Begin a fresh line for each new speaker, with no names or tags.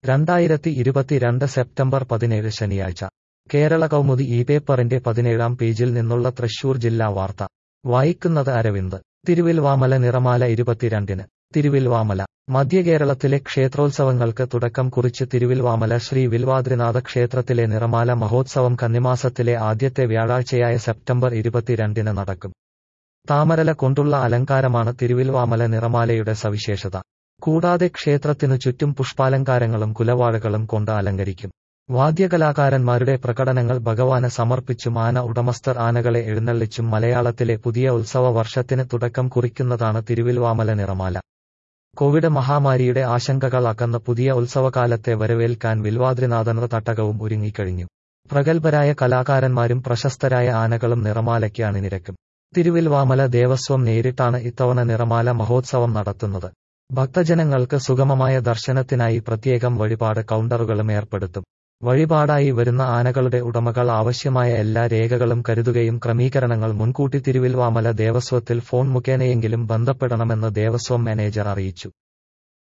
2022 September 17 ശനിയാഴ്ച കേരള കൗമുദി ഈ പേപ്പറിന്റെ 17-ാം പേജിൽ നിന്നുള്ള തൃശൂർ ജില്ലാ വാർത്ത വായിക്കുന്നത് അരവിന്ദ്. തിരുവിൽവാമല നിറമാല 22-ന്. തിരുവിൽവാമല. മധ്യകേരളത്തിലെ ക്ഷേത്രോത്സവങ്ങൾക്ക് തുടക്കം കുറിച്ച് തിരുവിൽവാമല ശ്രീ വിൽവാദ്രിനാഥ ക്ഷേത്രത്തിലെ നിറമാല മഹോത്സവം കന്നിമാസത്തിലെ ആദ്യത്തെ വ്യാഴാഴ്ചയായ സെപ്റ്റംബർ 22-ന് നടക്കും. താമരല കൊണ്ടുള്ള അലങ്കാരമാണ് തിരുവിൽവാമല നിറമാലയുടെ സവിശേഷത. കൂടാതെ ക്ഷേത്രത്തിനു ചുറ്റും പുഷ്പാലങ്കാരങ്ങളും കുലവാഴകളും കൊണ്ട് അലങ്കരിക്കും. വാദ്യകലാകാരന്മാരുടെ പ്രകടനങ്ങൾ ഭഗവാന് സമർപ്പിച്ചും ആന ഉടമസ്ഥർ ആനകളെ എഴുന്നള്ളിച്ചും മലയാളത്തിലെ പുതിയ ഉത്സവ വർഷത്തിന് തുടക്കം കുറിക്കുന്നതാണ് തിരുവിൽവാമല നിറമാല. കോവിഡ് മഹാമാരിയുടെ ആശങ്കകൾ അകന്ന് പുതിയ ഉത്സവകാലത്തെ വരവേൽക്കാൻ വിൽവാദ്രിനാഥ തട്ടകവും ഒരുങ്ങിക്കഴിഞ്ഞു. പ്രഗത്ഭരായ കലാകാരന്മാരും പ്രശസ്തരായ ആനകളും നിറമാലയ്ക്ക് അണിനിരക്കും. തിരുവിൽവാമല ദേവസ്വം നേരിട്ടാണ് ഇത്തവണ നിറമാല മഹോത്സവം നടത്തുന്നത്. ഭക്തജനങ്ങൾക്ക് സുഗമമായ ദർശനത്തിനായി പ്രത്യേകം വഴിപാട് കൗണ്ടറുകളും ഏർപ്പെടുത്തും. വഴിപാടായി വരുന്ന ആനകളുടെ ഉടമകൾ ആവശ്യമായ എല്ലാ രേഖകളും കരുതുകയും ക്രമീകരണങ്ങൾ മുൻകൂട്ടി തിരുവിൽവാമല ദേവസ്വത്തിൽ ഫോൺ മുഖേനയെങ്കിലും ബന്ധപ്പെടണമെന്ന് ദേവസ്വം മാനേജർ അറിയിച്ചു.